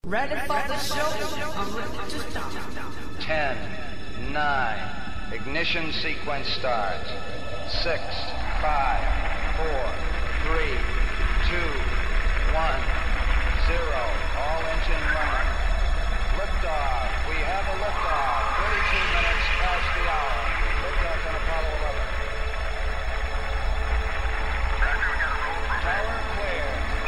Ready for the show? I'm ready to start. 10, 9, ignition sequence starts. 6, 5, 4, 3, 2, 1, 0. All engine running. Liftoff. We have a liftoff. 32 minutes past the hour. Liftoff on Apollo 11. Tower clear.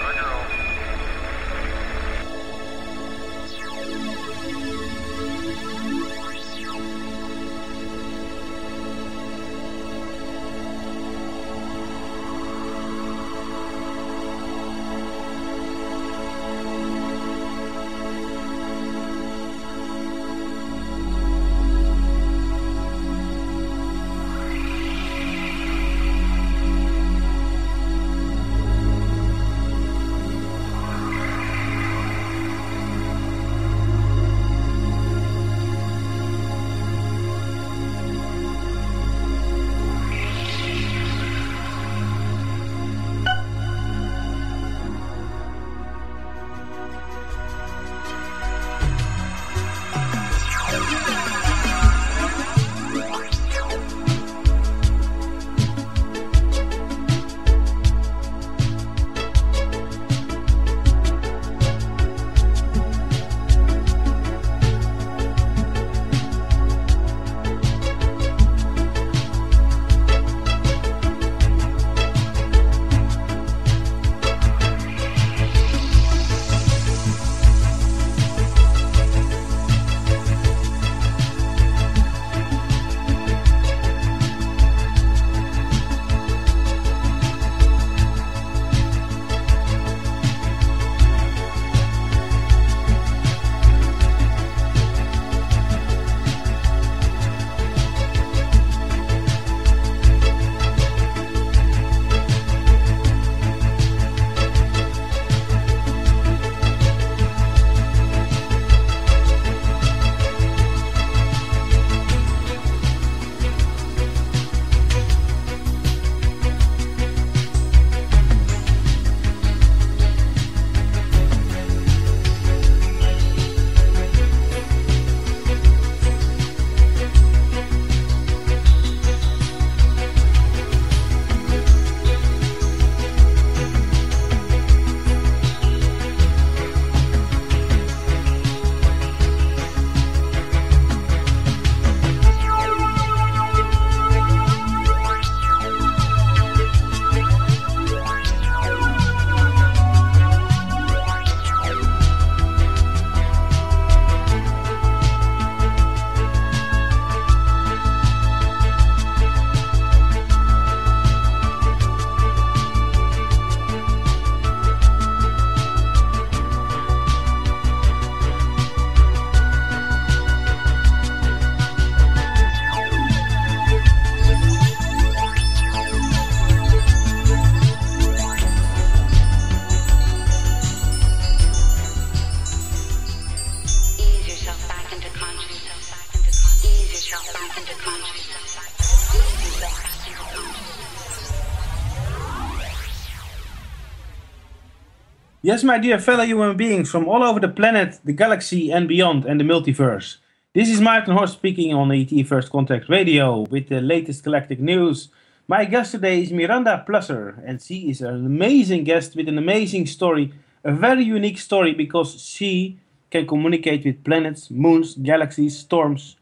Yes, my dear fellow human beings from all over the planet, the galaxy and beyond, and the multiverse. This is Maarten Horst speaking on ET First Contact Radio with the latest galactic news. My guest today is Miranda Plusser, and she is an amazing guest with an amazing story, a very unique story because she can communicate with planets, moons, galaxies, storms.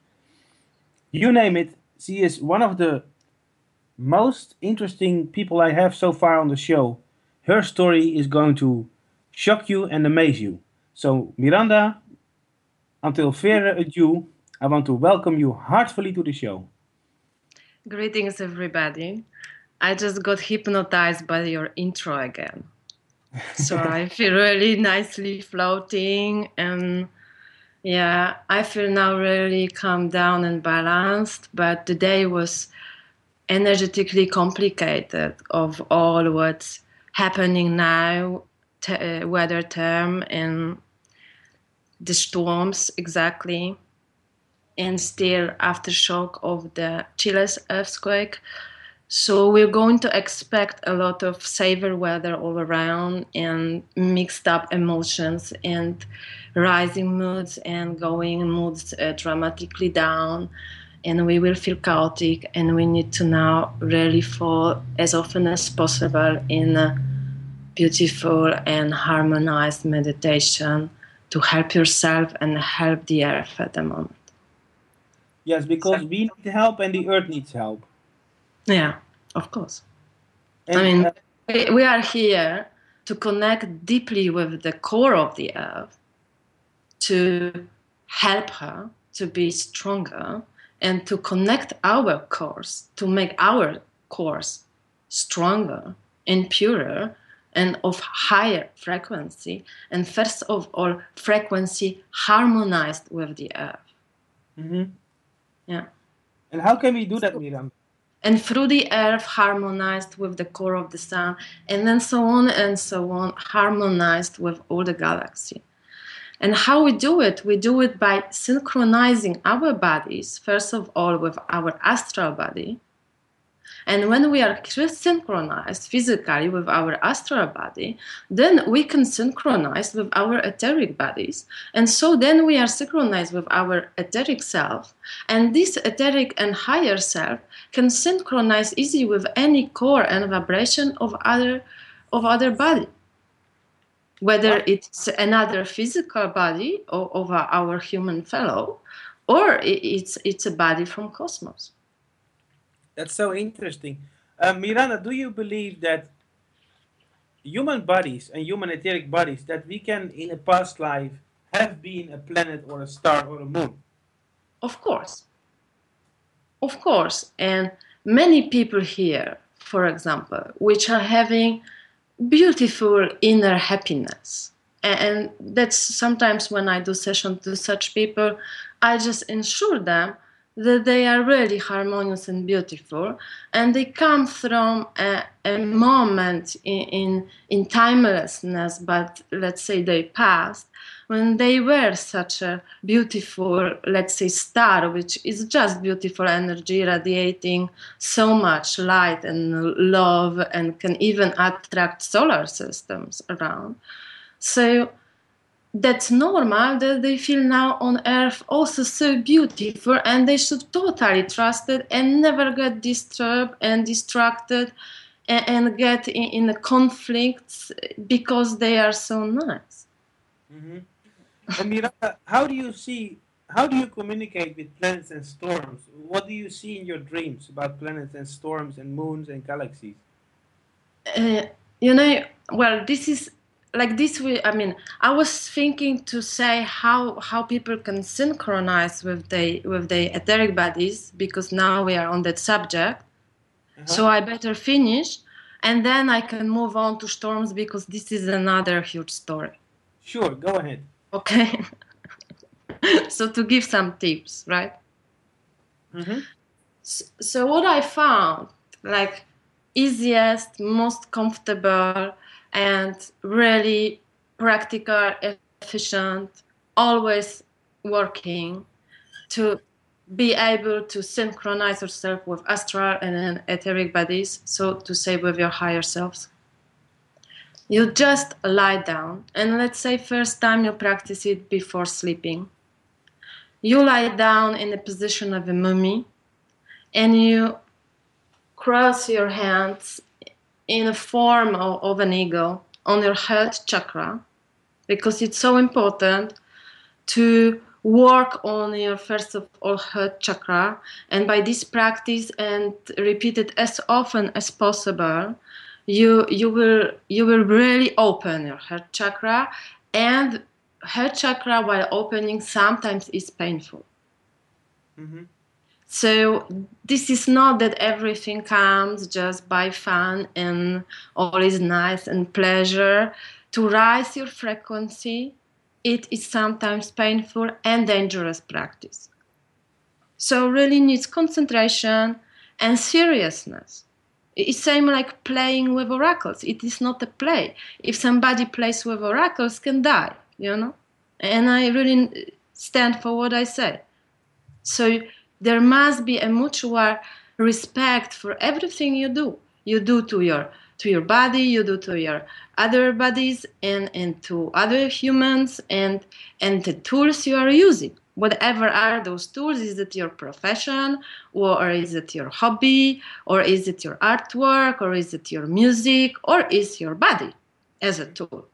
You name it, she is one of the most interesting people I have so far on the show. Her story is going to shock you and amaze you. So, Miranda, until further ado, I want to welcome you heartfully to the show. Greetings, everybody. I just got hypnotized by your intro again. So I feel really nicely floating, and yeah, I feel now really calm down and balanced, but the day was energetically complicated of all what's happening now, weather term and the storms exactly, and still aftershock of the Chile's earthquake. So we're going to expect a lot of severe weather all around and mixed up emotions and rising moods and going moods dramatically down. And we will feel chaotic, and we need to now really fall as often as possible in a beautiful and harmonized meditation to help yourself and help the earth at the moment. Yes, because we need help and the earth needs help. Yeah, of course. And, I mean, we are here to connect deeply with the core of the earth, to help her to be stronger, and to connect our cores, to make our cores stronger and purer and of higher frequency, and first of all, frequency harmonized with the earth. mm-hmm. Yeah. And how can we do that, Miriam? And through the earth harmonized with the core of the sun, and then so on, harmonized with all the galaxy. And how we do it by synchronizing our bodies, first of all, with our astral body. And when we are synchronized physically with our astral body, then we can synchronize with our etheric bodies. And so then we are synchronized with our etheric self. And this etheric and higher self can synchronize easily with any core and vibration of other body. Whether it's another physical body of our human fellow, or it's a body from cosmos. That's so interesting. Miranda, do you believe that human bodies and human etheric bodies, that we can in a past life have been a planet or a star or a moon? Of course. Of course. And many people here, for example, which are having beautiful inner happiness. And that's sometimes when I do sessions to such people, I just ensure them that they are really harmonious and beautiful, and they come from a moment in timelessness, but let's say they passed, when they were such a beautiful, let's say, star, which is just beautiful energy radiating so much light and love and can even attract solar systems around. So that's normal that they feel now on Earth also so beautiful, and they should totally trust it and never get disturbed and distracted and get in conflicts because they are so nice. Mm-hmm. And Miranda, how do you communicate with planets and storms? What do you see in your dreams about planets and storms and moons and galaxies? Well, this is like this. I was thinking to say how people can synchronize with the etheric bodies, because now we are on that subject. Uh-huh. So I better finish, and then I can move on to storms, because this is another huge story. Sure, go ahead. Okay. So to give some tips, right? Mm-hmm. So what I found, like, easiest, most comfortable, and really practical, efficient, always working to be able to synchronize yourself with astral and etheric bodies, so to say with your higher selves. You just lie down, and let's say first time you practice it before sleeping. You lie down in the position of a mummy, and you cross your hands in the form of an eagle on your heart chakra, because it's so important to work on your, first of all, heart chakra. And by this practice and repeat it as often as possible, you will really open your heart chakra. And heart chakra, while opening, sometimes is painful. Mm-hmm. So this is not that everything comes just by fun and all is nice and pleasure. To rise your frequency, it is sometimes painful and dangerous practice. So really needs concentration and seriousness. It's same like playing with oracles. It is not a play. If somebody plays with oracles, can die, And I really stand for what I say. So there must be a mutual respect for everything you do. You do to your body, you do to your other bodies and to other humans and the tools you are using. Whatever are those tools, is it your profession, or is it your hobby, or is it your artwork, or is it your music, or is your body as a tool?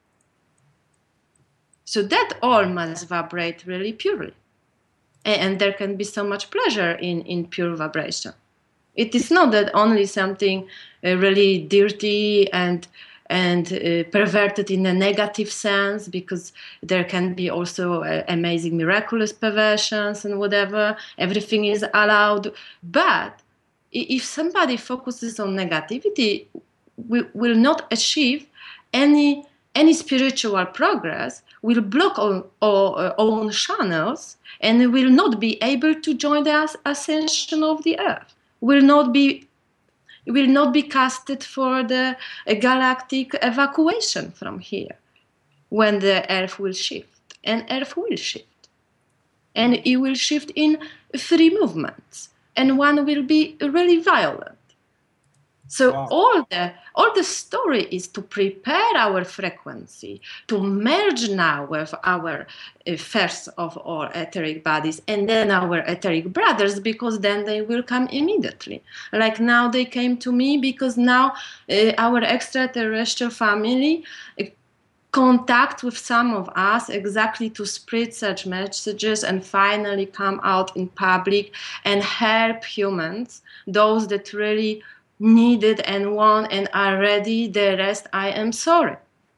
So that all must vibrate really purely. And there can be so much pleasure in pure vibration. It is not that only something really dirty and perverted in a negative sense, because there can be also amazing, miraculous perversions and whatever. Everything is allowed. But if somebody focuses on negativity, we will not achieve any spiritual progress, will block our own channels, and will not be able to join the ascension of the earth. Will not be casted for the galactic evacuation from here, when the earth will shift. And earth will shift. And it will shift in 3 movements. And one will be really violent. So Wow. all the story is to prepare our frequency, to merge now with our first of all etheric bodies, and then our etheric brothers, because then they will come immediately. Like now they came to me because now our extraterrestrial family contact with some of us exactly to spread such messages and finally come out in public and help humans, those that really need it and want and are ready. The rest, I am sorry.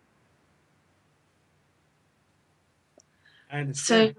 I understand.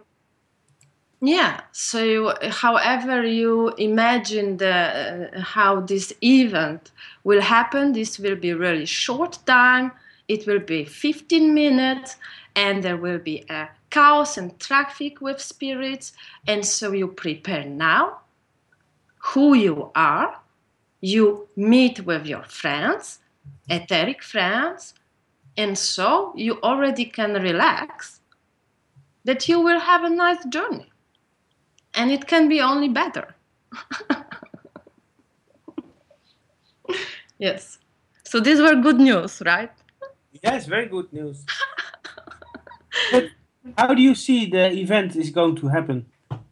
So however you imagine how this event will happen, this will be really short time. It will be 15 minutes, and there will be a chaos and traffic with spirits. And so you prepare now who you are. You meet with your friends, etheric friends, and so you already can relax that you will have a nice journey. And it can be only better. Yes. So these were good news, right? Yes, very good news. But how do you see the event is going to happen?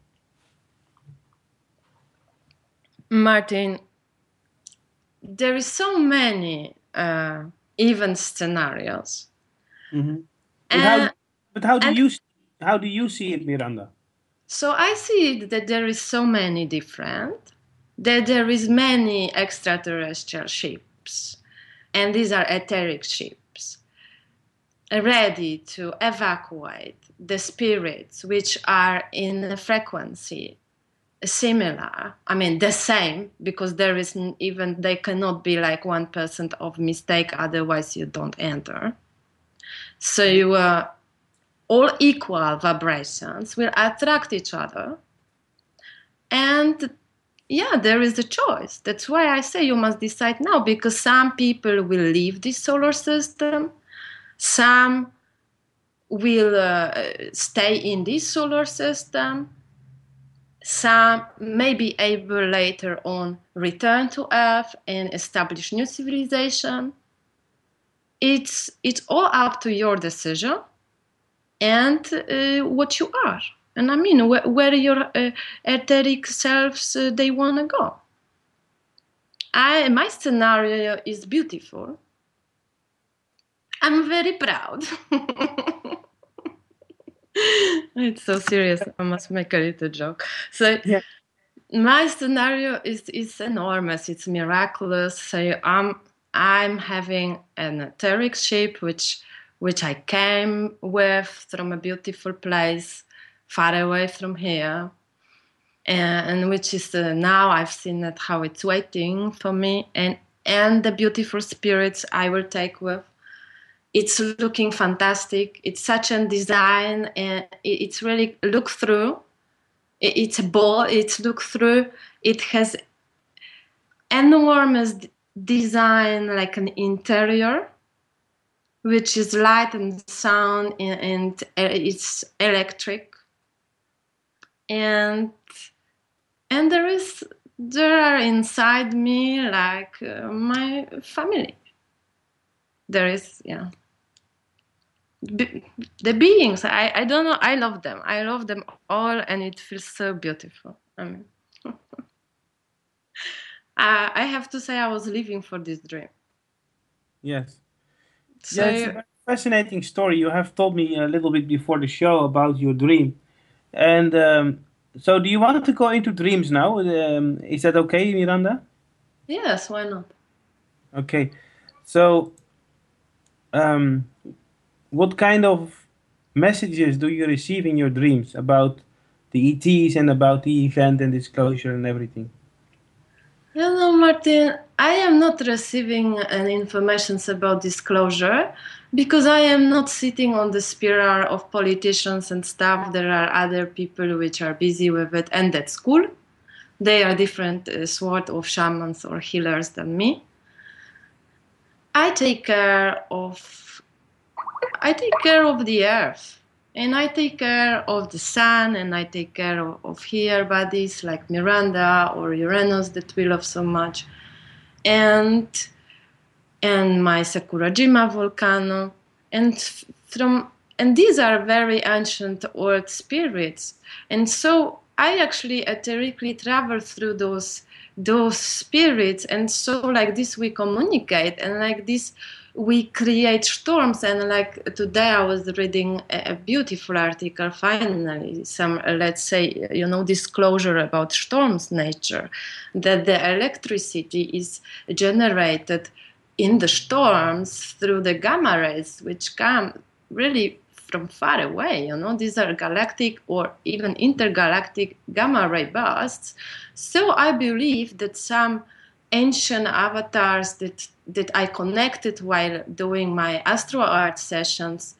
Martin, there is so many event scenarios. Mm-hmm. And How do you see it, Miranda? so I see that there is so many different, that there is many extraterrestrial ships, and these are etheric ships, ready to evacuate the spirits which are in a frequency similar, I mean the same, because there is even, they cannot be like 1% of mistake, otherwise you don't enter. So you all equal vibrations will attract each other. And yeah, there is a choice. That's why I say you must decide now, because some people will leave this solar system, some will stay in this solar system, some may be able later on return to Earth and establish new civilization. It's all up to your decision and what you are. And I mean, where your etheric selves they want to go. My scenario is beautiful. I'm very proud. It's so serious. I must make a little joke. So yeah. My scenario is enormous. It's miraculous. So I'm having an etheric ship which I came with from a beautiful place far away from here, and which is now I've seen it how it's waiting for me, and the beautiful spirits I will take with. It's looking fantastic. It's such a design, and it's really look through. It's a ball. It's look through. It has enormous design, like an interior, which is light and sound, and it's electric. And there is there are inside me like my family. There is, the beings. I don't know. I love them. I love them all, and it feels so beautiful. I mean, I have to say I was living for this dream. Yes. So, Yeah, it's a very fascinating story. You have told me a little bit before the show about your dream. And so do you want to go into dreams now? Is that okay, Miranda? yes, why not? Okay. So what kind of messages do you receive in your dreams about the ETs and about the event and disclosure and everything? You know, Martin, I am not receiving any information about disclosure because I am not sitting on the spiral of politicians and stuff. There are other people which are busy with it, and that's cool. They are different sort of shamans or healers than me. I take care of the earth, and I take care of the sun, and I take care of here bodies like Miranda or Uranus that we love so much, and my Sakurajima volcano, and these are very ancient old spirits, and so I actually etherically travel through those spirits, and so like this we communicate, and like this we create storms. And like today I was reading a beautiful article, finally some let's say disclosure about storms nature, that the electricity is generated in the storms through the gamma rays which come really from far away. These are galactic or even intergalactic gamma ray bursts. So I believe that some ancient avatars that I connected while doing my astro art sessions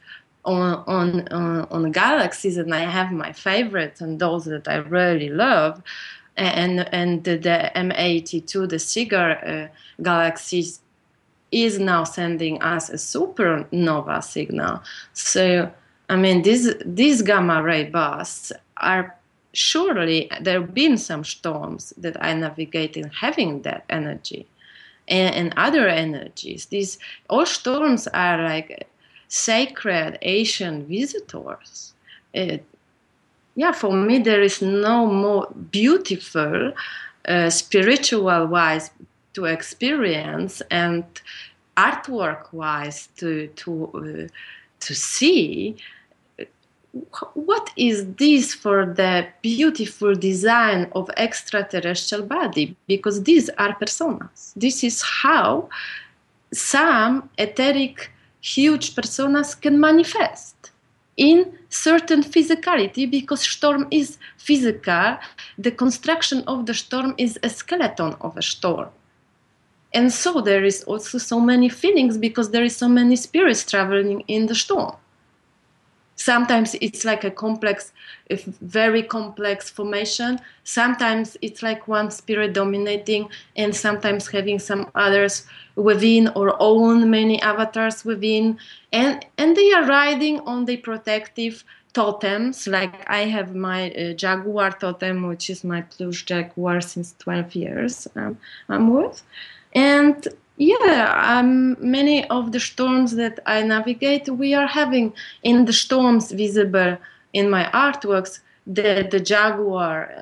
on galaxies, and I have my favorites and those that I really love, and the M82, the Cigar galaxies, is now sending us a supernova signal. So I mean, these gamma ray bursts are surely, there have been some storms that I navigated having that energy and other energies. These all storms are like sacred Asian visitors. For me, there is no more beautiful, spiritual-wise to experience and artwork-wise to see. What is this for the beautiful design of extraterrestrial body? Because these are personas. This is how some etheric huge personas can manifest in certain physicality, because storm is physical. The construction of the storm is a skeleton of a storm. And so there is also so many feelings because there is so many spirits traveling in the storm. Sometimes it's like a very complex formation. Sometimes it's like one spirit dominating, and sometimes having some others within or own many avatars within. And they are riding on the protective totems. Like I have my jaguar totem, which is my plush jaguar since 12 years I'm with. And many of the storms that I navigate, we are having in the storms visible in my artworks the jaguar.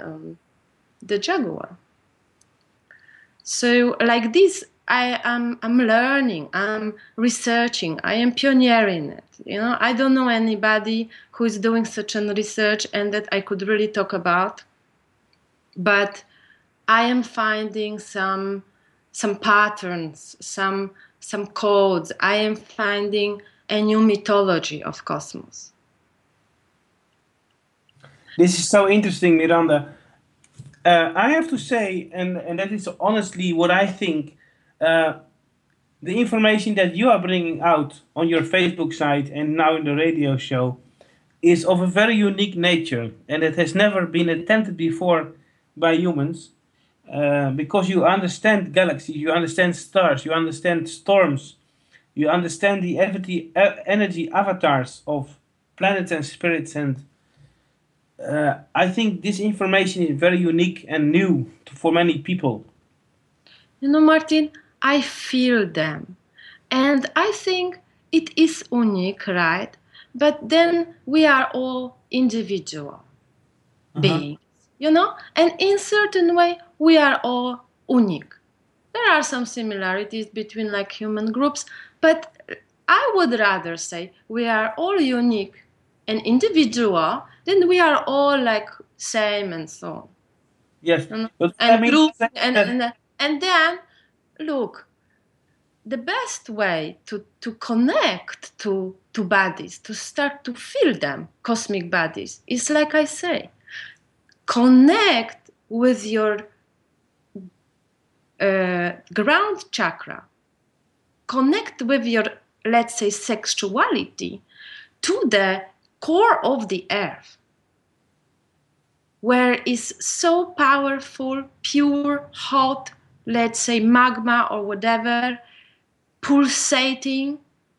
So like this, I'm learning, I'm researching, I am pioneering it. I don't know anybody who is doing such a research and that I could really talk about, but I am finding some patterns, some codes. I am finding a new mythology of cosmos. This is so interesting, Miranda. I have to say, and that is honestly what I think, the information that you are bringing out on your Facebook site and now in the radio show is of a very unique nature, and it has never been attempted before by humans. Because you understand galaxies, you understand stars, you understand storms, you understand the energy avatars of planets and spirits, and I think this information is very unique and new for many people. You know, Martin, I feel them. And I think it is unique, right? But then we are all individual beings, you know? And in certain way, we are all unique. There are some similarities between like human groups, but I would rather say we are all unique and individual than we are all like same and so on. Yes, You know? but I And mean, group that- and then look, the best way to connect to bodies, to start to feel them, cosmic bodies, is like I say, connect with your ground chakra, connect with your, let's say, sexuality to the core of the earth, where is so powerful, pure, hot, let's say magma or whatever, pulsating.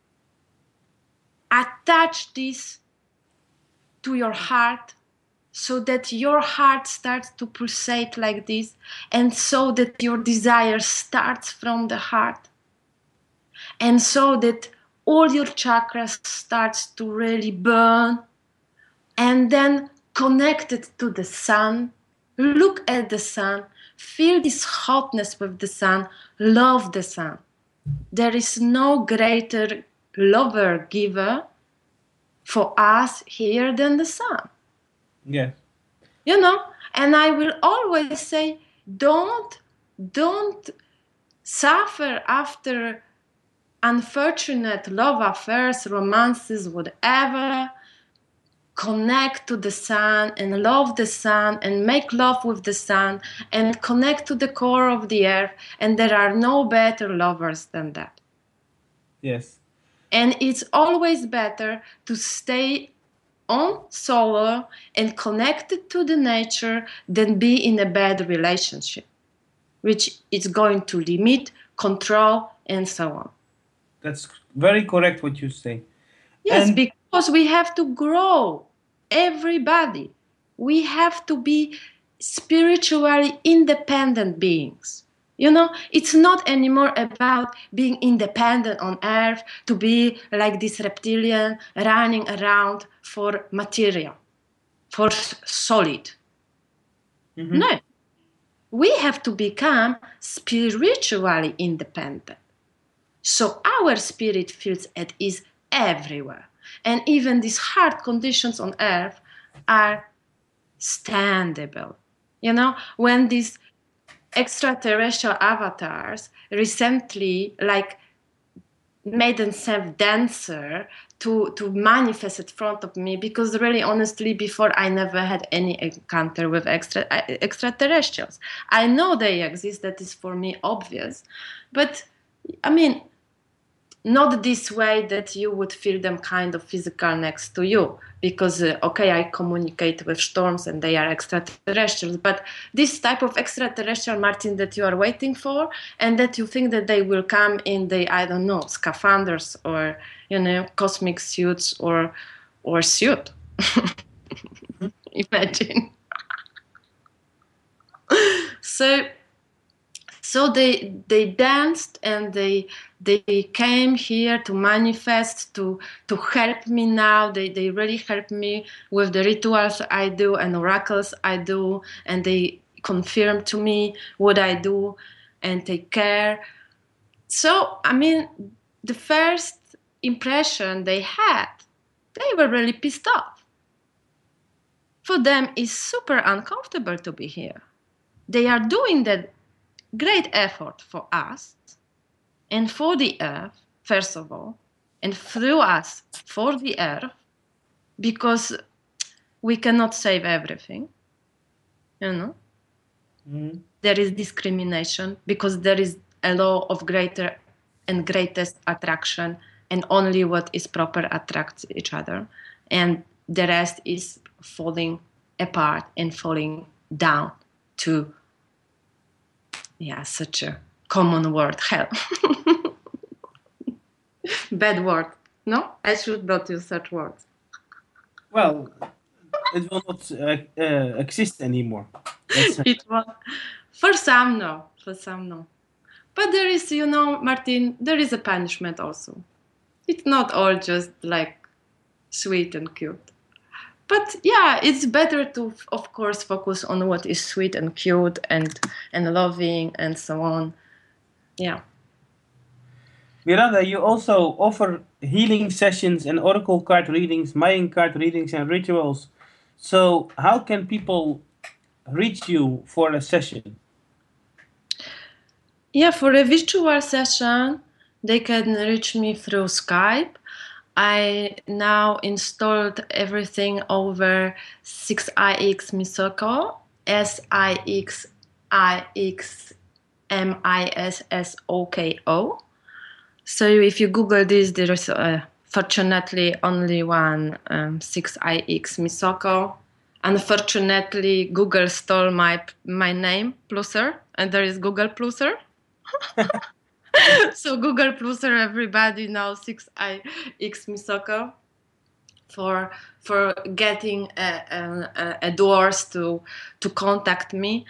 Attach this to your heart so that your heart starts to pulsate like this, and so that your desire starts from the heart, and so that all your chakras starts to really burn, and then connect it to the sun. Look at the sun, feel this hotness with the sun, love the sun. There is no greater lover giver for us here than the sun. yes, You know, and I will always say, don't suffer after unfortunate love affairs, romances, whatever. Connect to the sun and love the sun and make love with the sun and connect to the core of the earth, and there are no better lovers than that. yes, And it's always better to stay on solo and connected to the nature than be in a bad relationship, which is going to limit, control, and so on. that's very correct what you say. Yes, And- because we have to grow, everybody. We have to be spiritually independent beings. You know, it's not anymore about being independent on earth, to be like this reptilian running around for material, for solid. Mhm. No. We have to become spiritually independent. So our spirit feels at ease everywhere. And even these hard conditions on earth are standable. You know, when these extraterrestrial avatars recently like made themselves denser to manifest in front of me, because really honestly before I never had any encounter with extraterrestrials. I know they exist, that is for me obvious, but I mean not this way that you would feel them kind of physical next to you, because okay, I communicate with storms and they are extraterrestrials, but this type of extraterrestrial, Martin, that you are waiting for and that you think that they will come in the, I don't know, scaphanders or, you know, cosmic suits or suit. Imagine. So they danced and they came here to manifest, to help me now. They really help me with the rituals I do and oracles I do, and they confirm to me what I do and take care. So, I mean, the first impression they had, they were really pissed off. For them, it's super uncomfortable to be here. They are doing that great effort for us and for the earth, first of all, and through us for the earth, because we cannot save everything, you know. Mhm. There is discrimination because there is a law of greater and greatest attraction, and only what is proper attracts each other, and the rest is falling apart and falling down to, yeah, such a common word, hell. Bad word. No, I should not use such words. Well, it will not exist anymore. That's, It was for some no, for some no. But there is, you know, Martin, there is a punishment also. It's not all just like sweet and cute. But yeah, it's better to, of course, focus on what is sweet and cute and loving and so on. Yeah. Miranda, you also offer healing sessions and oracle card readings, Mayan card readings, and rituals. So, how can people reach you for a session? Yeah, for a virtual session, they can reach me through Skype. I now installed everything over 6ix Misoko, SIXIXMISSOKO. So if you Google this, there is fortunately only one 6ix Misoko. Unfortunately, Google stole my name, Plusser, and there is Google Plusser. So Google Plusser, everybody knows 6ix Misoko for getting doors to contact me.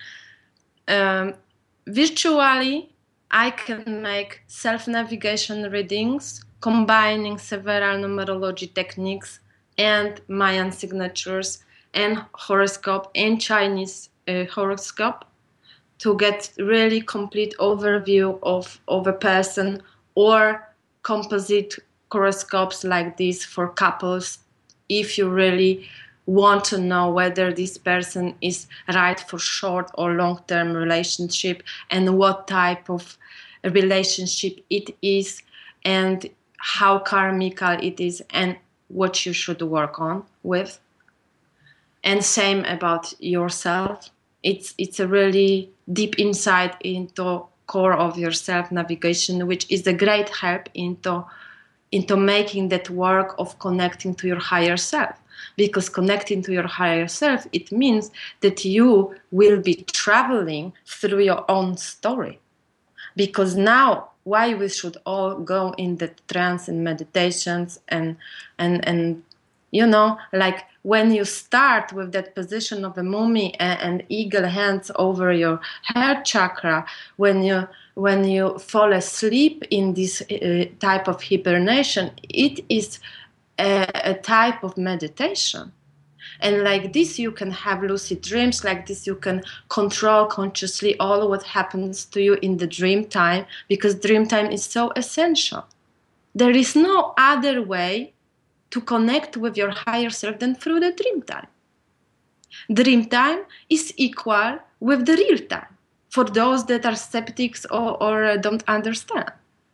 Virtually, I can make self-navigation readings, combining several numerology techniques and Mayan signatures and horoscope and Chinese horoscope to get really complete overview of a person, or composite horoscopes like this for couples if you really want to know whether this person is right for short or long-term relationship and what type of relationship it is and how karmical it is and what you should work on with. And same about yourself. It's a really deep insight into core of your self navigation, which is a great help into making that work of connecting to your higher self. Because connecting to your higher self, it means that you will be traveling through your own story. Because now, why we should all go in the trance and meditations and you know, like when you start with that position of a mummy and eagle hands over your heart chakra, when you fall asleep in this type of hibernation, it is a type of meditation. And like this, you can have lucid dreams. Like this, you can control consciously all what happens to you in the dream time, because dream time is so essential. There is no other way to connect with your higher self than through the dream time. Dream time is equal with the real time for those that are skeptics or don't understand.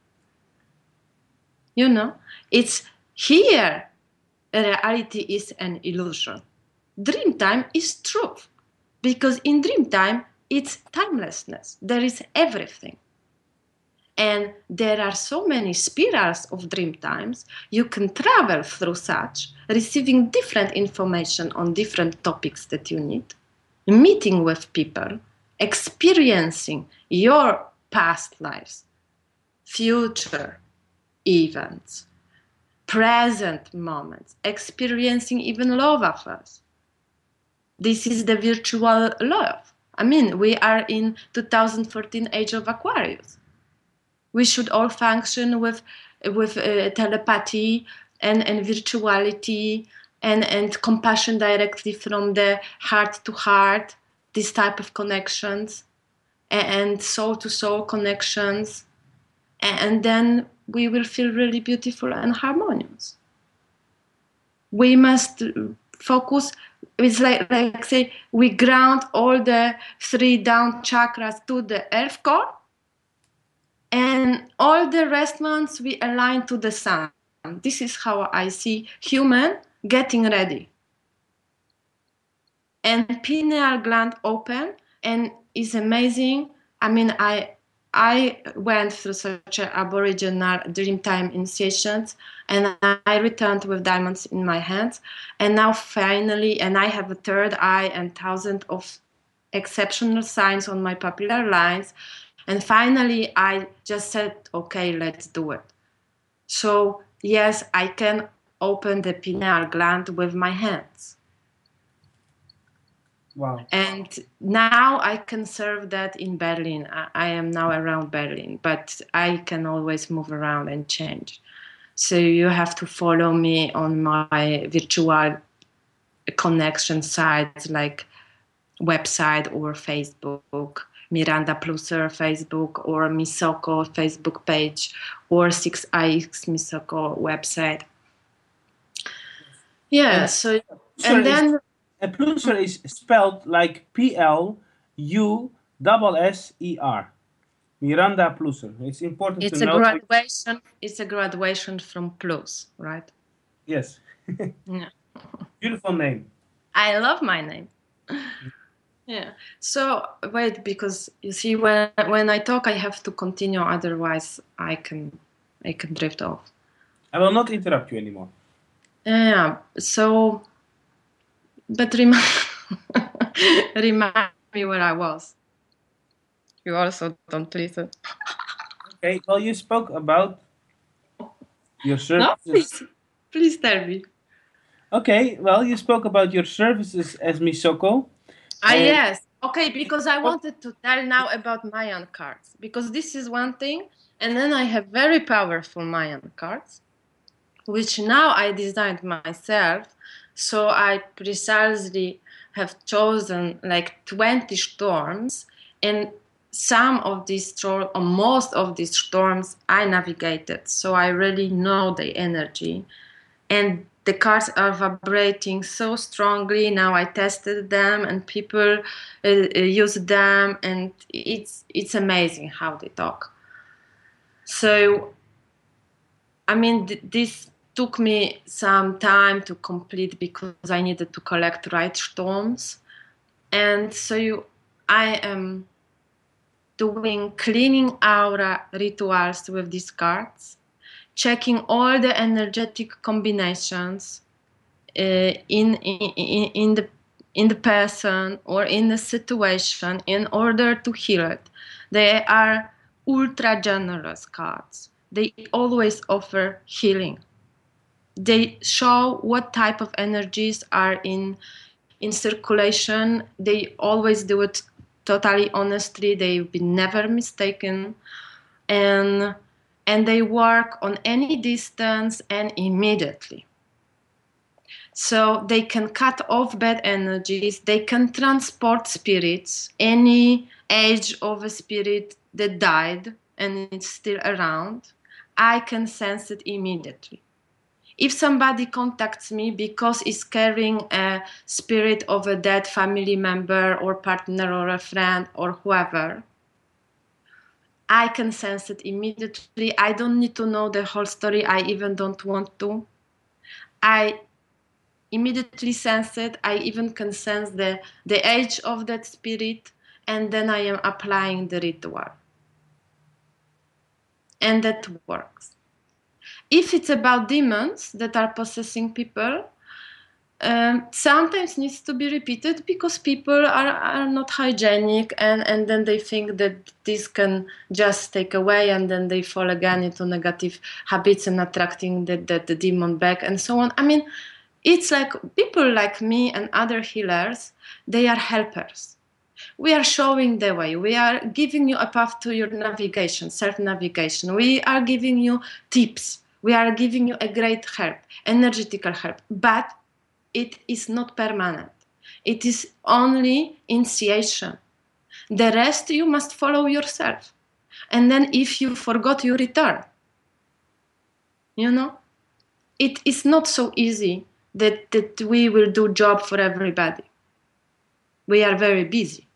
You know, it's here reality is an illusion. Dream time is truth, because in dream time it's timelessness. There is everything. And there are so many spirals of dream times. You can travel through such, receiving different information on different topics that you need, meeting with people, experiencing your past lives, future events, present moments, experiencing even love affairs. This is the virtual love. I mean, we are in 2014 age of Aquarius. We should all function with telepathy and virtuality and compassion directly from the heart to heart, this type of connections, and soul to soul connections. And then we will feel really beautiful and harmonious. We must focus. It's like say, we ground all the 3 down chakras to the earth core, and all the rest ones we align to the sun. This is how I see human getting ready. And pineal gland open, and is amazing. I mean, I went through such an aboriginal dreamtime initiations, and I returned with diamonds in my hands. And now finally, and I have a third eye and thousands of exceptional signs on my papillary lines. And finally, I just said, okay, let's do it. So yes, I can open the pineal gland with my hands. Wow. And now I can serve that in Berlin. I am now around Berlin, but I can always move around and change. So you have to follow me on my virtual connection sites like website or Facebook, Miranda Pluser Facebook or Misoko Facebook page or 6ix Misoko website. Yeah, so and then Pluser is spelled like Pluser. Miranda Pluser. It's important it's to a know. graduation. It's a graduation from Plus, right? Yes. Yeah. Beautiful name. I love my name. Yeah. So wait, because you see, when I talk, I have to continue. Otherwise, I can drift off. I will not interrupt you anymore. Yeah. So, but remind me where I was. You also don't listen. Okay. Well, you spoke about your No, services. please tell me. Okay. Well, you spoke about your services as Misoko. Yes. Okay, because I wanted to tell now about Mayan cards, because this is one thing, and then I have very powerful Mayan cards, which now I designed myself. So I precisely have chosen like 20 storms, and some of these storms, or most of these storms, I navigated. So I really know the energy, and the cards are vibrating so strongly. Now I tested them, and people use them, and it's amazing how they talk. So, I mean, this took me some time to complete because I needed to collect right storms, and so I am doing cleaning aura rituals with these cards, checking all the energetic combinations in the person or in the situation in order to heal it. They are ultra generous cards. They always offer healing. They show what type of energies are in circulation. They always do it totally honestly. They've been never mistaken, and they work on any distance and immediately. So they can cut off bad energies. They can transport spirits, any age of a spirit that died and it's still around. I can sense it immediately. If somebody contacts me because he's carrying a spirit of a dead family member or partner or a friend or whoever, I can sense it immediately. I don't need to know the whole story. I even don't want to. I immediately sense it. I even can sense the age of that spirit, and then I am applying the ritual. And that works. If it's about demons that are possessing people, sometimes needs to be repeated because people are not hygienic, and then they think that this can just take away, and then they fall again into negative habits and attracting the demon back and so on. I mean, it's like people like me and other healers, they are helpers. We are showing the way. We are giving you a path to your navigation, self-navigation. We are giving you tips. We are giving you a great help, energetical help. But it is not permanent. It is only initiation. The rest you must follow yourself. And then if you forgot, you return. You know? It is not so easy that we will do job for everybody. We are very busy.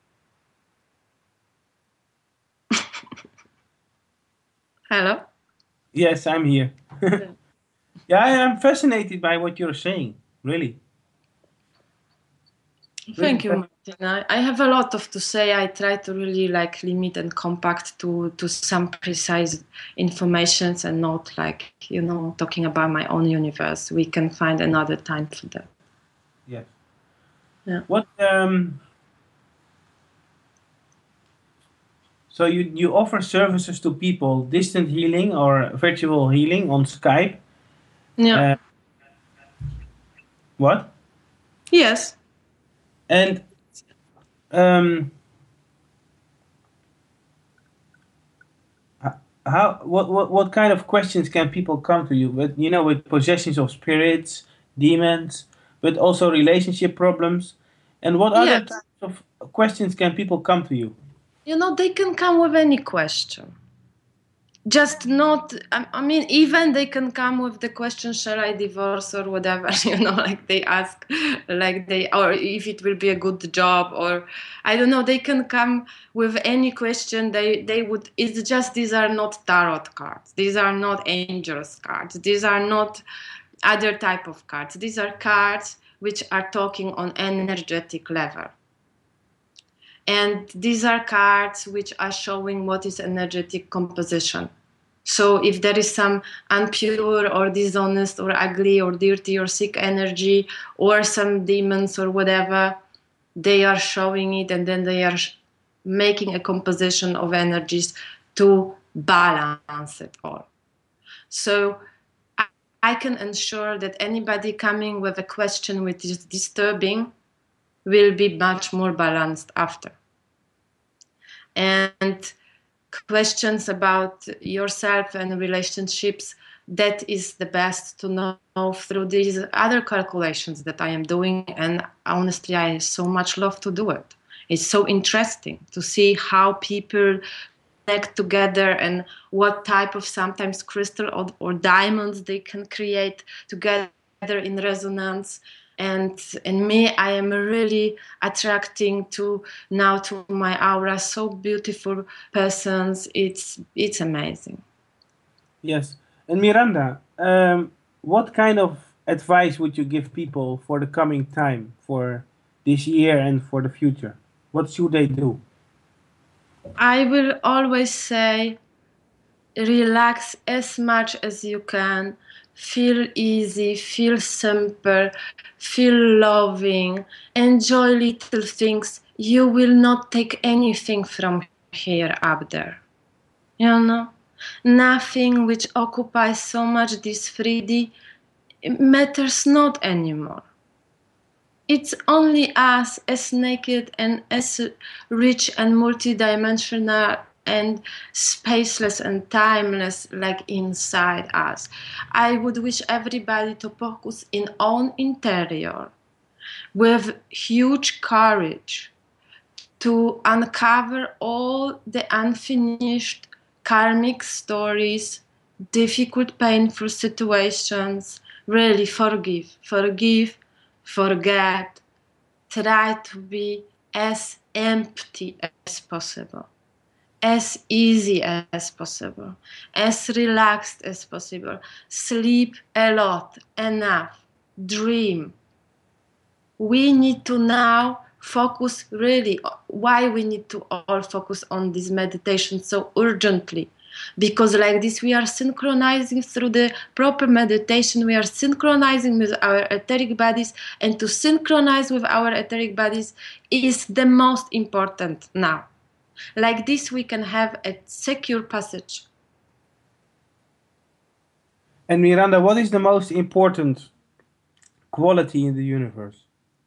Hello? Yes, I'm here. Yeah, I am fascinated by what you're saying, really. Thank you, Martin. I have a lot to say. I try to really limit and compact to some precise informations and not talking about my own universe. We can find another time for that. Yes. Yeah. What so you offer services to people, distant healing or virtual healing on Skype? Yeah. What? Yes. And Um, what kind of questions can people come to you with? You know, with possessions of spirits, demons, but also relationship problems. And what other Yes. types of questions can people come to you? You know, they can come with any question. Just not, I mean, even they can come with the question, shall I divorce or whatever, you know, like they ask, like they, or if it will be a good job, or I don't know, they can come with any question they would, it's just, these are not tarot cards. These are not angels cards. These are not other type of cards. These are cards which are talking on energetic level. And these are cards which are showing what is energetic composition. So if there is some impure or dishonest or ugly or dirty or sick energy or some demons or whatever, they are showing it, and then they are making a composition of energies to balance it all. So I can ensure that anybody coming with a question which is disturbing will be much more balanced after. And questions about yourself and relationships, that is the best to know through these other calculations that I am doing. And honestly, I so much love to do it. It's so interesting to see how people connect together and what type of sometimes crystal or diamonds they can create together in resonance. And me, I am really attracting to now to my aura so beautiful persons. It's amazing. Yes. And Miranda, what kind of advice would you give people for the coming time, for this year and for the future? What should they do? I will always say, relax as much as you can. Feel easy, feel simple, feel loving, enjoy little things. You will not take anything from here up there. You know? Nothing which occupies so much this 3D matters not anymore. It's only us as naked and as rich and multidimensional and spaceless and timeless, like inside us. I would wish everybody to focus in own interior with huge courage to uncover all the unfinished karmic stories, difficult, painful situations. Really forgive, forget. Try to be as empty as possible, as easy as possible, as relaxed as possible. Sleep a lot, enough, dream. We need to now focus really, why we need to all focus on this meditation so urgently. Because like this, we are synchronizing through the proper meditation, we are synchronizing with our etheric bodies, and to synchronize with our etheric bodies is the most important now. Like this, we can have a secure passage. And Miranda, what is the most important quality in the universe,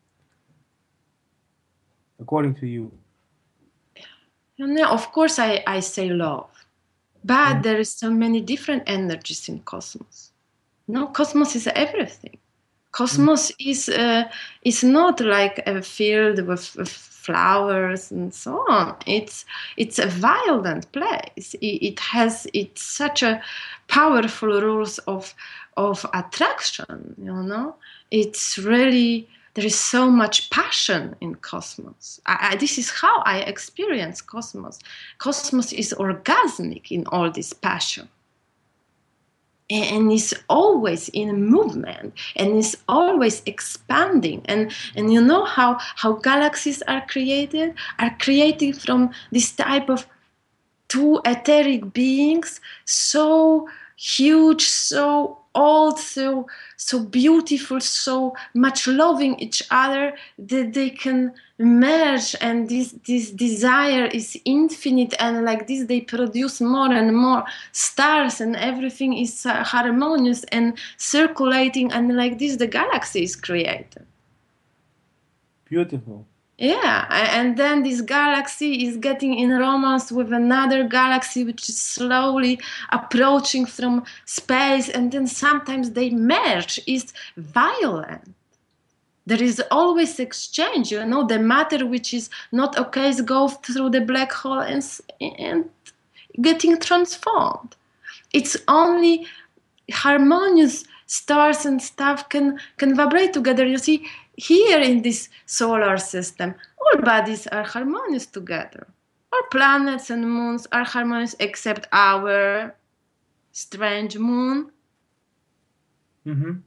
according to you? And of course, I say love. But there is so many different energies in cosmos. No, cosmos is everything. Cosmos is not like a field with flowers and so on. It's a violent place. It's such a powerful rules of attraction. You know, it's really. There is so much passion in cosmos. This is how I experience cosmos. Cosmos is orgasmic in all this passion. And is always in movement and is always expanding. And you know how galaxies are created from this type of two etheric beings, so huge, so old, so beautiful, so much loving each other that they can merge, and this desire is infinite, and like this they produce more and more stars, and everything is harmonious and circulating, and like this the galaxy is created. Beautiful. Yeah, and then this galaxy is getting in romance with another galaxy which is slowly approaching from space, and then sometimes they merge. It's violent. There is always exchange, the matter which is not okay goes through the black hole and getting transformed. It's only harmonious stars and stuff can vibrate together. You see, here in this solar system, all bodies are harmonious together. All planets and moons are harmonious except our strange moon. Mm-hmm.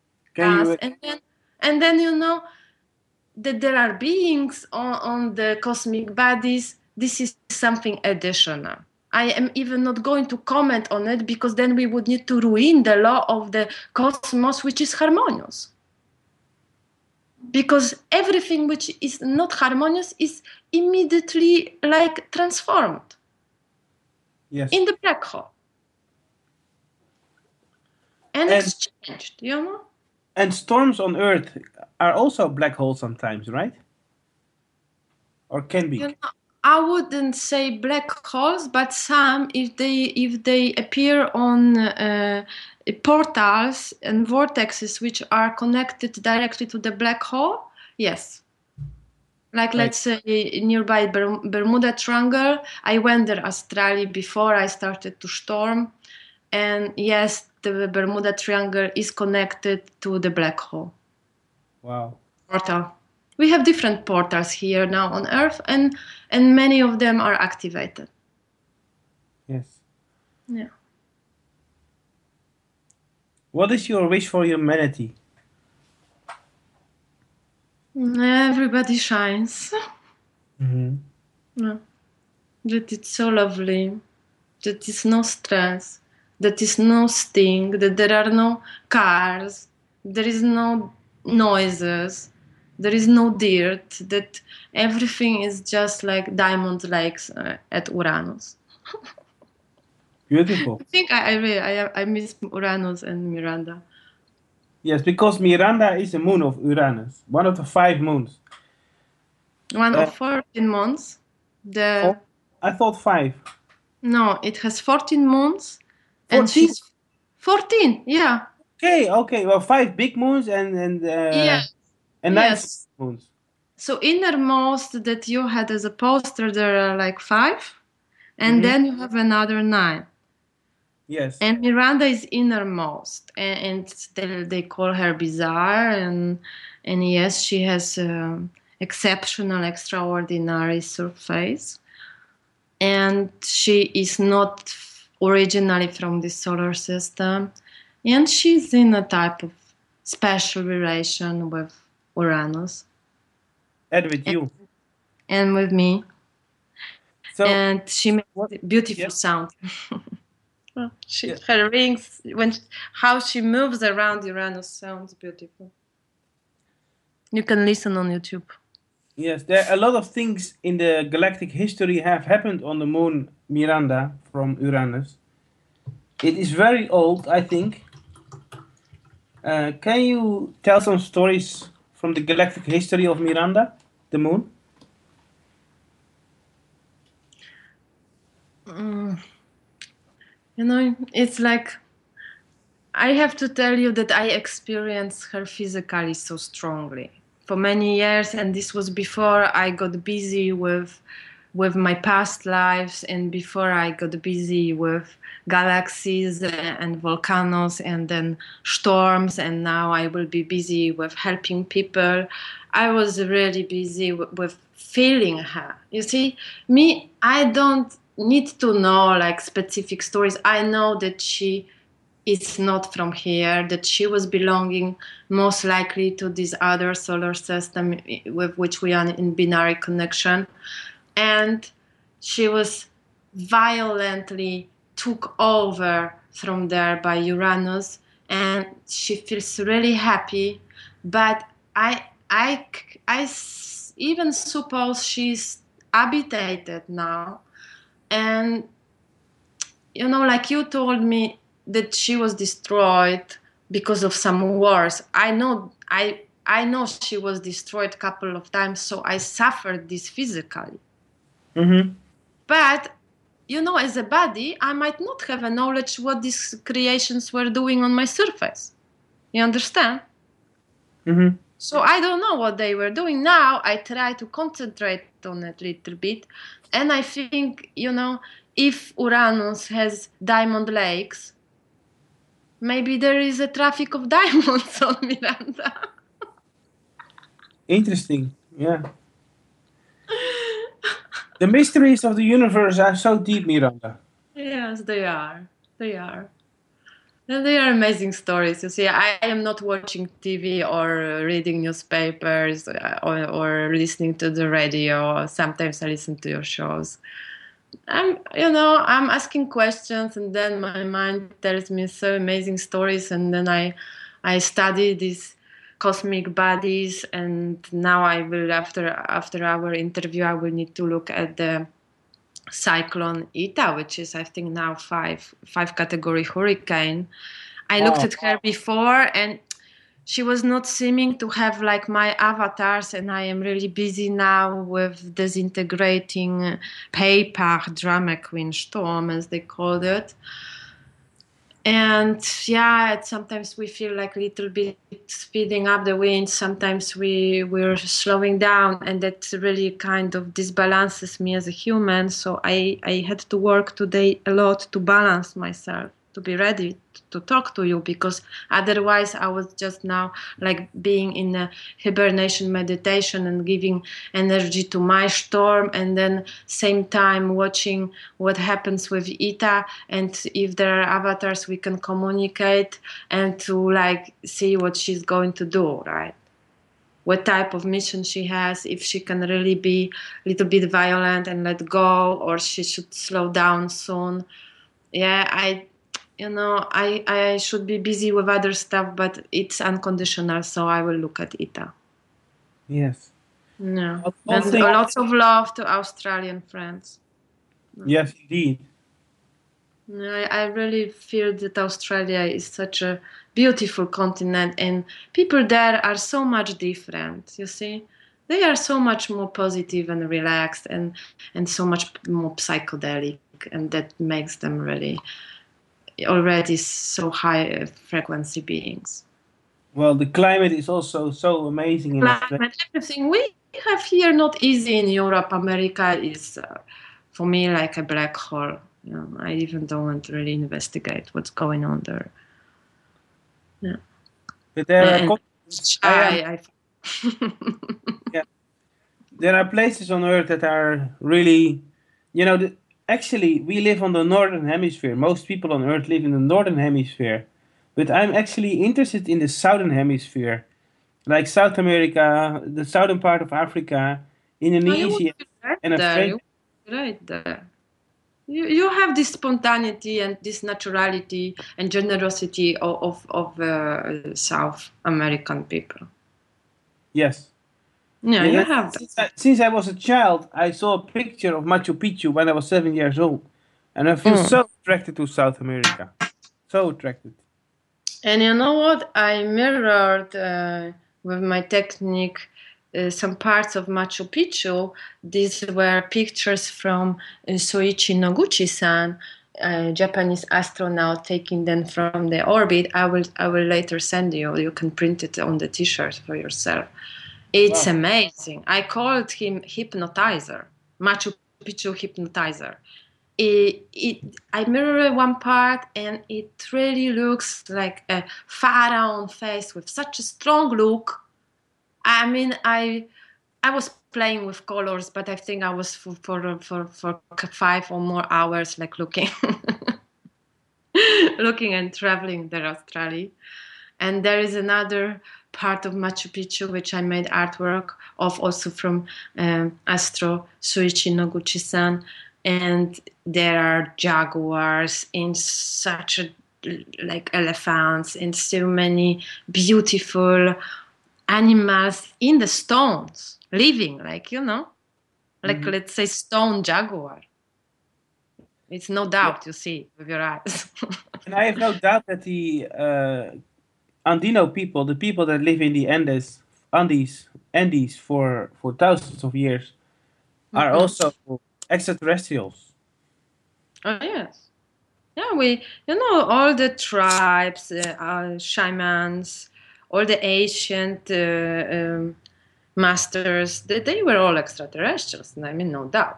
And then that there are beings on the cosmic bodies. This is something additional. I am even not going to comment on it because then we would need to ruin the law of the cosmos, which is harmonious. Because everything which is not harmonious is immediately like transformed. Yes. In the black hole. And exchanged, And storms on Earth are also black holes sometimes, right? Or can be. I wouldn't say black holes, but some, if they appear on portals and vortexes which are connected directly to the black hole, yes. Like, let's say, nearby Bermuda Triangle, I went there astrally before I started to storm. And yes, the Bermuda Triangle is connected to the black hole. Wow. Portal. We have different portals here now on Earth, and many of them are activated. Yes. Yeah. What is your wish for humanity? Everybody shines. Mm-hmm. Yeah. That it's so lovely. That is no stress. That is no sting. That there are no cars. There is no noises. There is no dirt. That everything is just like diamond lakes at Uranus. Beautiful. I think I miss Uranus and Miranda. Yes, because Miranda is the moon of Uranus, one of the 5 moons. One of 14 months. I thought 5. No, it has 14 moons. 14? And she's 14, yeah. Okay. Well, 5 big moons and 9 moons. So innermost that you had as a poster, there are like 5, and then you have another 9. Yes. And Miranda is innermost, and they call her bizarre, and yes, she has exceptional, extraordinary surface, and she is not originally from the solar system, and she's in a type of special relation with Uranus. And with you. And with me. So, and she makes beautiful sound. Her rings, how she moves around Uranus sounds beautiful. You can listen on YouTube. Yes, there are a lot of things in the galactic history have happened on the moon Miranda from Uranus. It is very old, I think. Can you tell some stories from the galactic history of Miranda, the moon? It's like, I have to tell you that I experienced her physically so strongly for many years, and this was before I got busy with my past lives, and before I got busy with galaxies and volcanoes and then storms, and now I will be busy with helping people. I was really busy with feeling her. You see, me, I don't need to know like specific stories. I know that she is not from here, that she was belonging most likely to this other solar system with which we are in binary connection. And she was violently took over from there by Uranus, and she feels really happy. But I even suppose she's habitated now. And, like you told me that she was destroyed because of some wars. I know, I I know she was destroyed a couple of times, so I suffered this physically. Mm-hmm. But, you know, as a body, I might not have a knowledge what these creations were doing on my surface. You understand? Mm-hmm. So I don't know what they were doing. Now I try to concentrate on it a little bit. And I think, you know, if Uranus has diamond lakes, maybe there is a traffic of diamonds on Miranda. Interesting. Yeah. The mysteries of the universe are so deep, Miranda. Yes, they are. They are. And they are amazing stories. You see, I am not watching TV or reading newspapers or listening to the radio. Sometimes I listen to your shows. I'm asking questions, and then my mind tells me so amazing stories, and then I study these cosmic bodies, and now I will after our interview I will need to look at the cyclone Eta, which is I think now five category hurricane. I looked at her before, and she was not seeming to have like my avatars, and I am really busy now with disintegrating paper, drama queen storm, as they called it. And yeah, sometimes we feel like a little bit speeding up the wind. Sometimes we're slowing down, and that really kind of disbalances me as a human. So I had to work today a lot to balance myself, to be ready to talk to you, because otherwise I was just now like being in a hibernation meditation and giving energy to my storm, and then same time watching what happens with Eta, and if there are avatars we can communicate and to like see what she's going to do, right? What type of mission she has, if she can really be a little bit violent and let go, or she should slow down soon. Yeah, I should be busy with other stuff, but it's unconditional, so I will look at Eta. Yes. Yeah. And lots of love to Australian friends. Yes, indeed. I really feel that Australia is such a beautiful continent, and people there are so much different, you see. They are so much more positive and relaxed and so much more psychedelic, and that makes them really already so high frequency beings. Well, the climate is also so amazing in Australia. Everything we have here not easy in Europe. America is for me like a black hole. You know, I even don't want to really investigate what's going on there. Yeah. But there are yeah. There are places on Earth that are really, you know, actually, we live on the northern hemisphere. Most people on Earth live in the northern hemisphere. But I'm actually interested in the southern hemisphere. Like South America, the southern part of Africa, Indonesia, and Australia. Right there. You have this spontaneity and this naturality and generosity of South American people. Yes. Yeah, you have that. Since I was a child, I saw a picture of Machu Picchu when I was 7 years old. And I feel so attracted to South America. So attracted. And you know what? I mirrored with my technique some parts of Machu Picchu. These were pictures from Soichi Noguchi-san, a Japanese astronaut, taking them from the orbit. I will later send you. You can print it on the T-shirt for yourself. It's amazing. I called him hypnotizer, Machu Picchu hypnotizer. I mirrored one part, and it really looks like a pharaoh face with such a strong look. I mean, I was playing with colors, but I think I was for 5 or more hours, like looking and traveling there, Australia. And there is another part of Machu Picchu which I made artwork of, also from Astro Soichi Noguchi-san, and there are jaguars in such a, like elephants, and so many beautiful animals in the stones, living, like, you know, like let's say stone jaguar. It's no doubt, you see with your eyes. And I have no doubt that the Andino people, the people that live in the Andes Andes for thousands of years are also extraterrestrials. Oh, yes. Yeah, all the tribes, shamans, all the ancient masters, they were all extraterrestrials. I mean, no doubt.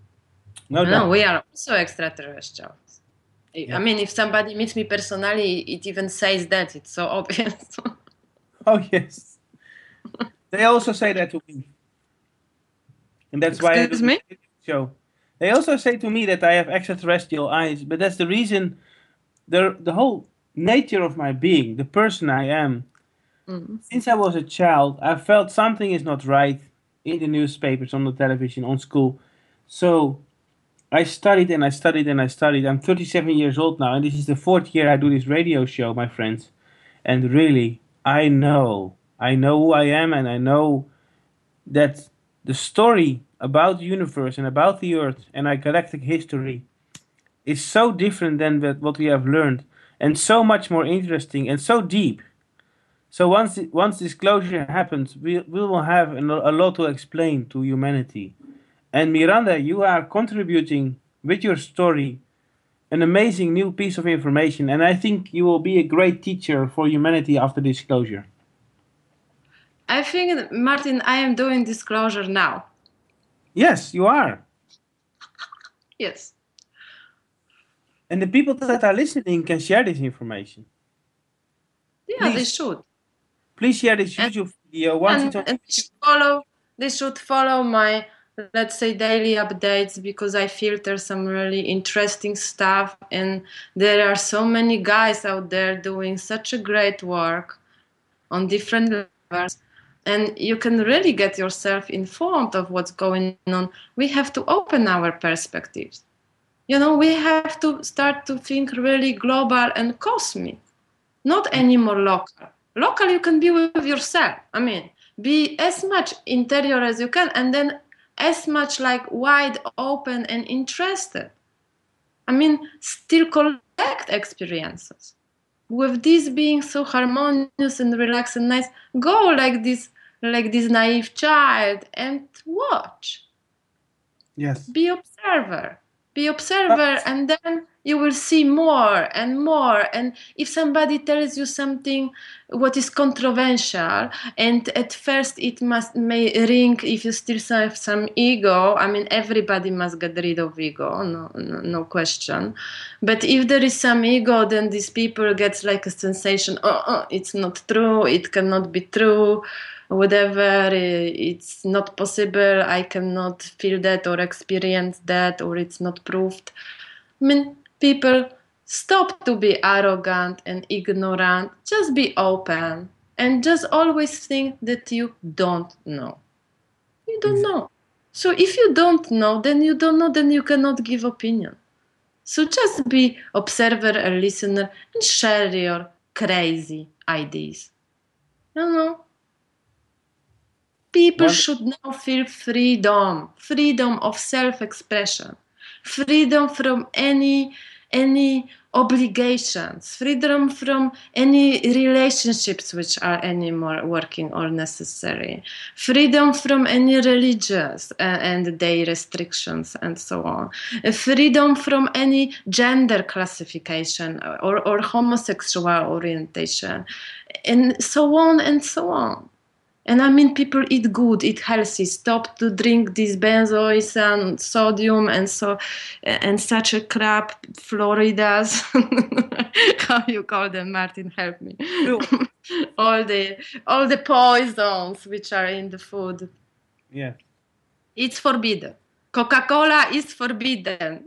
No, we are also extraterrestrials. I mean, if somebody meets me personally, it even says that. It's so obvious. Oh, yes. They also say that to me. And that's why I do me? this show. They also say to me that I have extraterrestrial eyes, but that's the reason, the whole nature of my being, the person I am. Since I was a child, I felt something is not right in the newspapers, on the television, on school. So I studied and I studied and I studied. I'm 37 years old now, and this is the 4th year I do this radio show, my friends. And really, I know who I am, and I know that the story about the universe and about the Earth and our galactic history is so different than what we have learned, and so much more interesting and so deep. So once disclosure happens, we will have a lot to explain to humanity. And Miranda, you are contributing with your story an amazing new piece of information, and I think you will be a great teacher for humanity after disclosure. I think, Martin, I am doing disclosure now. Yes, you are. Yes. And the people that are listening can share this information. Yeah, they should. Please share this YouTube video. And they should follow my, let's say, daily updates, because I filter some really interesting stuff, and there are so many guys out there doing such a great work on different levels, and you can really get yourself informed of what's going on. We have to open our perspectives. We have to start to think really global and cosmic, not anymore local. Local, you can be with yourself. I mean, be as much interior as you can, and then as much like wide open and interested. I mean, still collect experiences. With this being so harmonious and relaxed and nice, go like this naive child and watch. Yes. Be observer, and then you will see more and more. And if somebody tells you something what is controversial, and at first it may ring, if you still have some ego, I mean, everybody must get rid of ego, no question. But if there is some ego, then these people get like a sensation, it's not true, it cannot be true, whatever, it's not possible, I cannot feel that or experience that, or it's not proved. I mean, people, stop to be arrogant and ignorant. Just be open, and just always think that you don't know. You don't know. So if you don't know, then you don't know, then you cannot give opinion. So just be observer and listener, and share your crazy ideas. People should now feel freedom of self-expression, freedom from any obligations, freedom from any relationships which are anymore working or necessary, freedom from any religious and their restrictions and so on, freedom from any gender classification or homosexual orientation, and so on and so on. And I mean, people eat good, eat healthy, stop to drink these benzoids and sodium and such a crap, Floridas. How you call them, Martin? Help me. all the poisons which are in the food. Yeah. It's forbidden. Coca-Cola is forbidden.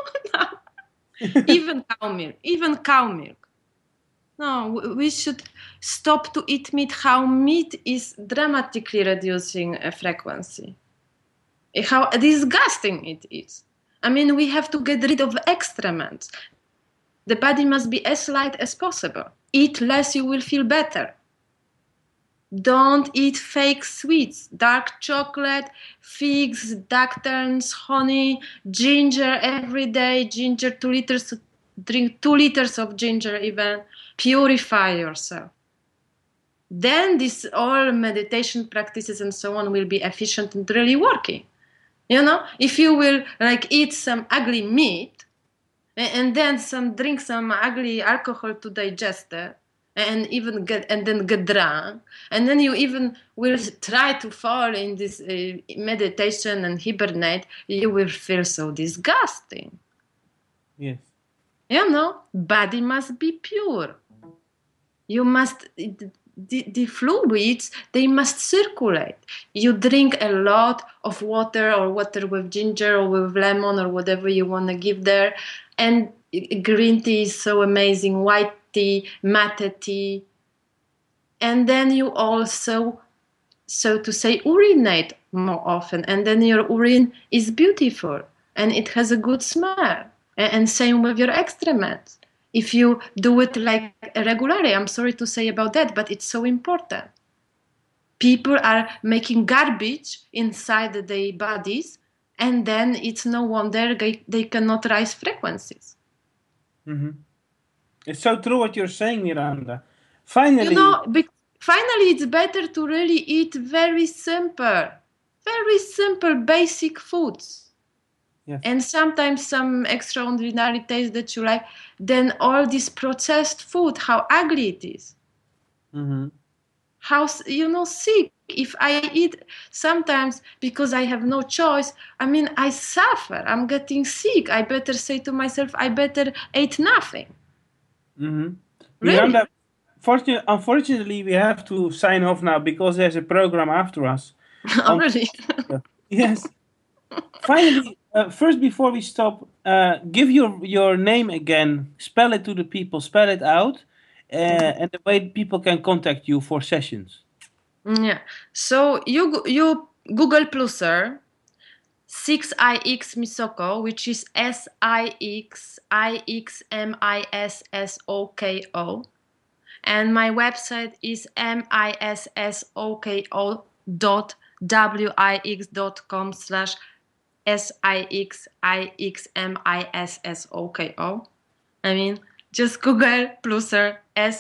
Even cow milk. No, we should stop to eat meat. How meat is dramatically reducing frequency. How disgusting it is. I mean, we have to get rid of excrement. The body must be as light as possible. Eat less, you will feel better. Don't eat fake sweets, dark chocolate, figs, duck-turns, honey, ginger every day, ginger 2 liters, drink 2 liters of ginger even. Purify yourself. then this all meditation practices and so on will be efficient and really working. You know, if you will like eat some ugly meat and then drink some ugly alcohol to digest it, and then get drunk, and then you even will try to fall in this meditation and hibernate, you will feel so disgusting. Yes. You know, body must be pure. You must, the fluids, they must circulate. You drink a lot of water, or water with ginger or with lemon or whatever you want to give there. And green tea is so amazing, white tea, mate tea. And then you also, so to say, urinate more often. And then your urine is beautiful and it has a good smell. And same with your excrement. If you do it like regularly, I'm sorry to say about that, but it's so important. People are making garbage inside their bodies, and then it's no wonder they cannot raise frequencies. Mm-hmm. It's so true what you're saying, Miranda. Finally, You know, finally it's better to really eat very simple, basic foods. yes. And sometimes some extraordinary taste that you like, then all this processed food, how ugly it is. Mm-hmm. How, you know, sick. If I eat sometimes because I have no choice, I mean, I suffer. I'm getting sick. I better say to myself, I better eat nothing. Mm-hmm. Really? Miranda, unfortunately, we have to sign off now because there's a program after us. Oh, really? Yes. Finally, first before we stop, give your name again. Spell it to the people. Spell it out, and the way people can contact you for sessions. Yeah. So you Google Pluser 6ix Misoko, which is SIXIXMISSOKO, and my website is missoko.wix.com/SIXIXMISSOKO. I mean, just Google Pluser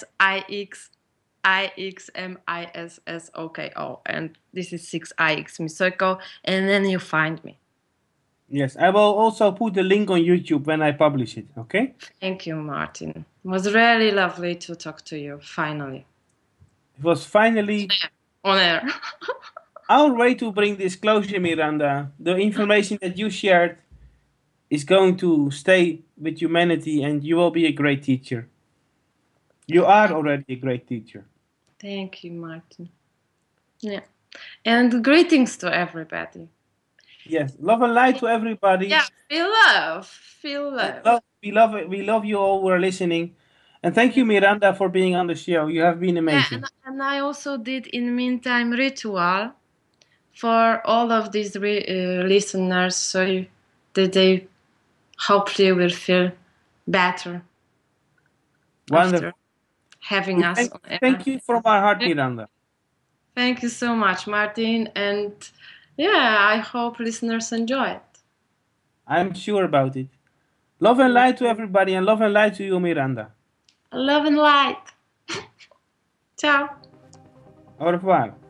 SIXIXMISSOKO, and this is 6ix Misoko, and then you find me. Yes, I will also put the link on YouTube when I publish it, okay? Thank you, Martin. It was really lovely to talk to you, finally. It was finally On air. our way to bring this closure, Miranda. The information that you shared is going to stay with humanity, and you will be a great teacher. You are already a great teacher. Thank you, Martin. Yeah. And greetings to everybody. Yes, love and light to everybody. Yeah, feel love. Feel love. We love you all who are listening. And thank you, Miranda, for being on the show. You have been amazing. Yeah, and I also did, in the meantime, ritual for all of these listeners, so that they hopefully will feel better. Wonderful. After having us on air. Thank you from my heart, Miranda. Thank you so much, Martin. And yeah, I hope listeners enjoy it. I'm sure about it. Love and light to everybody, and love and light to you, Miranda. Love and light. Ciao. Au revoir.